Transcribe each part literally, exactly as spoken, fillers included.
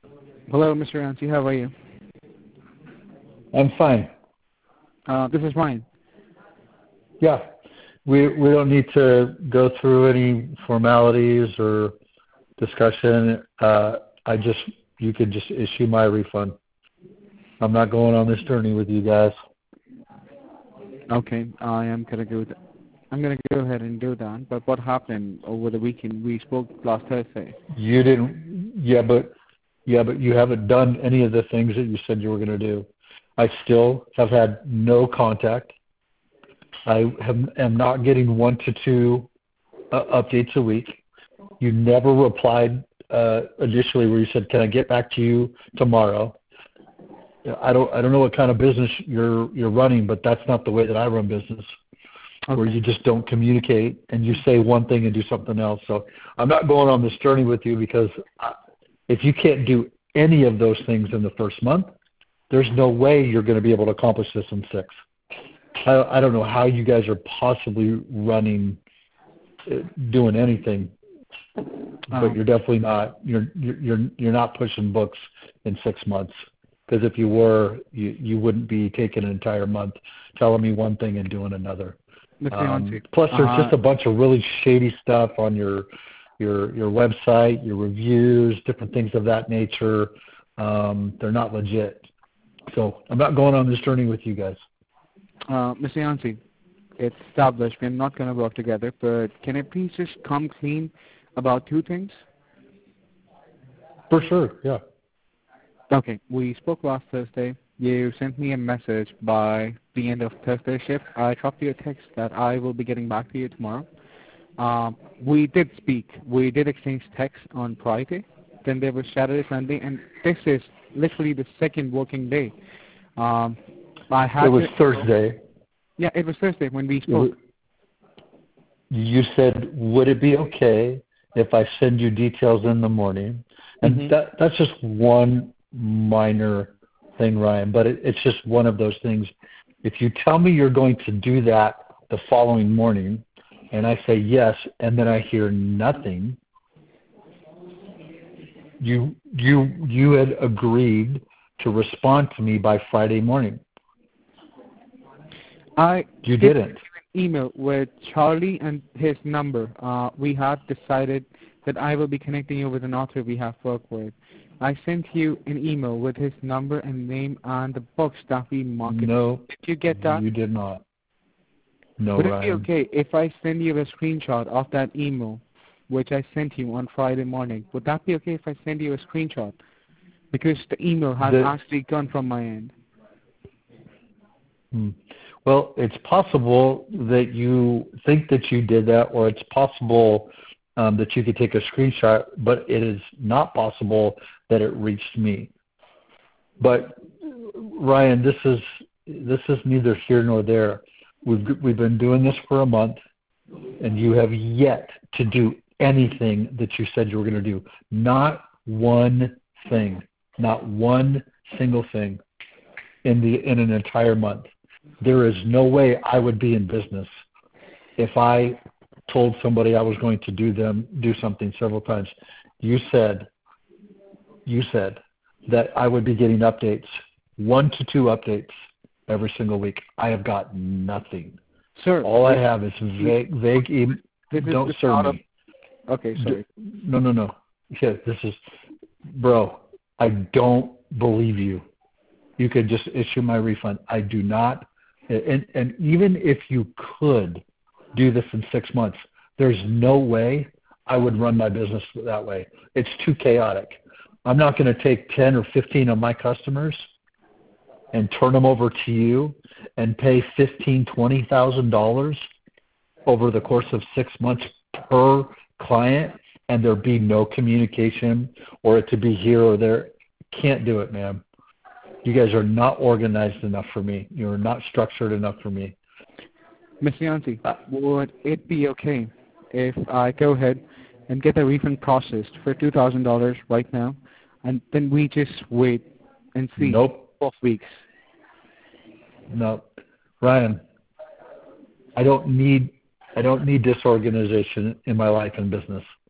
Hello, Mister Yancey. How are you? I'm fine. Uh, this is Ryan. Yeah, we we don't need to go through any formalities or discussion. Uh, I just you could just issue my refund. I'm not going on this journey with you guys. Okay, I am gonna go. Th- I'm gonna go ahead and do that. But what happened over the weekend? We spoke last Thursday. You didn't. Yeah, but yeah, but you haven't done any of the things that you said you were going to do. I still have had no contact. I have, am not getting one to two uh, updates a week. You never replied uh, initially where you said, "Can I get back to you tomorrow?" I don't I don't know what kind of business you're you're running, but that's not the way that I run business, Okay. where you just don't communicate and you say one thing and do something else. So I'm not going on this journey with you because I, if you can't do any of those things in the first month, there's no way you're going to be able to accomplish this in six. I, I don't know how you guys are possibly running, uh, doing anything, but Um, you're definitely not. You're you're you're not pushing books in six months. Because if you were, you you wouldn't be taking an entire month telling me one thing and doing another. Mister Um, Yancey. plus, there's Uh, just a bunch of really shady stuff on your your your website, your reviews, different things of that nature. Um, they're not legit. So I'm not going on this journey with you guys. uh, Mister Yancey, it's established. We're not gonna work together. But can I please just come clean about two things? For sure, yeah. Okay, we spoke last Thursday. You sent me a message by the end of Thursday shift. I dropped you a text that I will be getting back to you tomorrow. Um, we did speak. We did exchange texts on Friday. Then there was Saturday, Sunday, and this is literally the second working day. Um, I It had was to. Thursday. Yeah, it was Thursday when we It was, spoke. you said, would it be okay if I send you details in the morning? And Mm-hmm. that that's just one minor thing, Ryan, but it, it's just one of those things. If you tell me you're going to do that the following morning, and I say yes, and then I hear nothing, you you you had agreed to respond to me by Friday morning. I You did didn't. email with Charlie and his number. Uh, we have decided that I will be connecting you with an author we have worked with. I sent you an email with his number and name and the books that we market. No, Did you get that? you did not. No, Would it be Ryan. okay if I send you a screenshot of that email, which I sent you on Friday morning? Would that be okay if I send you a screenshot? Because the email has The, actually gone from my end. hmm. Well, it's possible that you think that you did that, or it's possible um, that you could take a screenshot, but it is not possible that it reached me. But Ryan, this is this is neither here nor there. We've we've been doing this for a month, and you have yet to do anything that you said you were going to do. Not one thing, not one single thing in the in an entire month. There is no way I would be in business if I told somebody I was going to do them do something several times. You said you said that I would be getting updates, one to two updates every single week. I have got nothing. Sir, All I this, have is vague vague e- this is don't the sir start of... me. Okay, D- sorry. No, no, no. Yeah, this is bro, I don't believe you. You could just issue my refund. I do not. And, and even if you could do this in six months, there's no way I would run my business that way. It's too chaotic. I'm not going to take ten or fifteen of my customers and turn them over to you and pay fifteen, twenty thousand dollars over the course of six months per client, and there be no communication or it to be here or there. Can't do it, man. You guys are not organized enough for me. You're not structured enough for me. Mister Yancey, would it be okay if I go ahead and get the refund processed for two thousand dollars right now, and then we just wait and see Nope. twelve weeks? No. Ryan, I don't need I don't need disorganization in my life and business.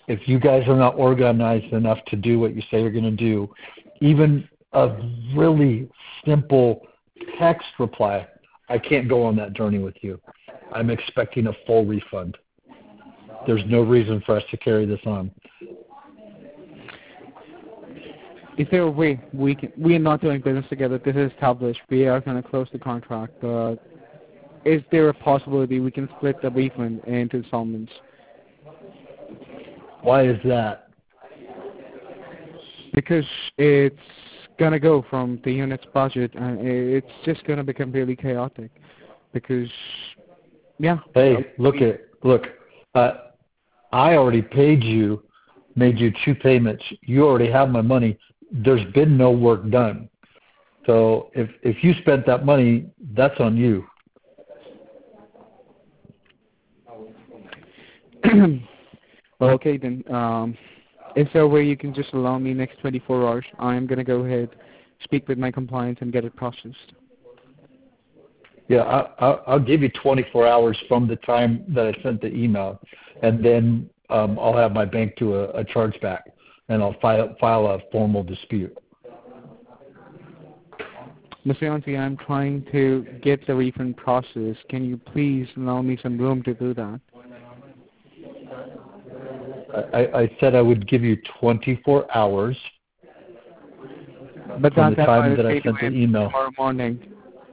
if you guys are not organized enough to do what you say you're going to do, even a really simple text reply, I can't go on that journey with you. I'm expecting a full refund. There's no reason for us to carry this on. Is there a way we can, we are not doing business together, this is established, we are going to close the contract, but is there a possibility we can split the refund into installments? Why is that? Because it's going to go from the unit's budget and it's just going to become really chaotic. Because, yeah. Hey, look at look. Uh, I already paid you, made you two payments. You already have my money. There's been no work done. So if if you spent that money, that's on you. Well, okay then. Um, is there a way you can just allow me next twenty-four hours? I'm going to go ahead, speak with my compliance, and get it processed. Yeah, I, I, I'll give you twenty-four hours from the time that I sent the email, and then um, I'll have my bank do a, a chargeback, and I'll file file a formal dispute. Mister Yancy, I'm trying to get the refund process. Can you please allow me some room to do that? I, I said I would give you twenty-four hours but from that, the time that I sent the email. Tomorrow morning.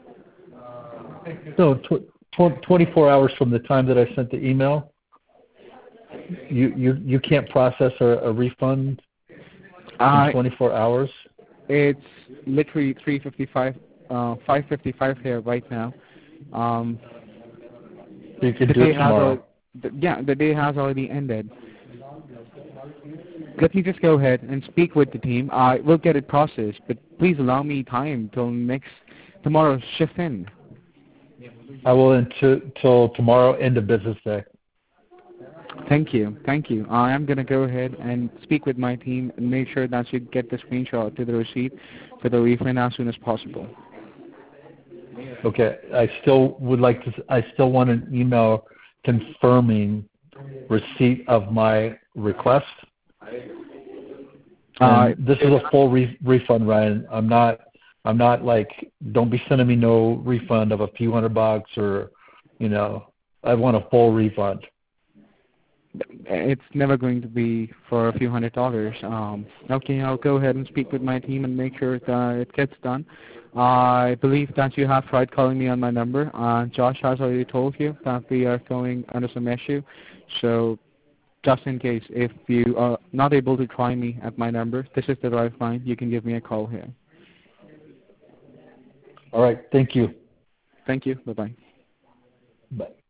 No, tw- tw- twenty-four hours from the time that I sent the email. You you, you can't process a, a refund uh, in twenty-four hours? It's literally three fifty-five, uh, five fifty-five here right now. Um, you can do it tomorrow. Al- the, yeah, the day has already ended. Let me just go ahead and speak with the team. I will get it processed, but please allow me time till next tomorrow's shift in. I will until tomorrow, end of business day. Thank you. Thank you. I am going to go ahead and speak with my team and make sure that you get the screenshot to the receipt for the refund as soon as possible. Okay. I still would like to, I still want an email confirming receipt of my request. Uh, this is a full re- refund, Ryan. I'm not, I'm not like, don't be sending me no refund of a few hundred bucks or, you know, I want a full refund. It's never going to be for a few hundred dollars. Um, okay, I'll go ahead and speak with my team and make sure that it gets done. I believe that you have tried calling me on my number. Uh, Josh has already told you that we are going under some issue. So just in case, if you are not able to try me at my number, this is the right line. You can give me a call here. All right. Thank you. Thank you. Bye-bye. Bye.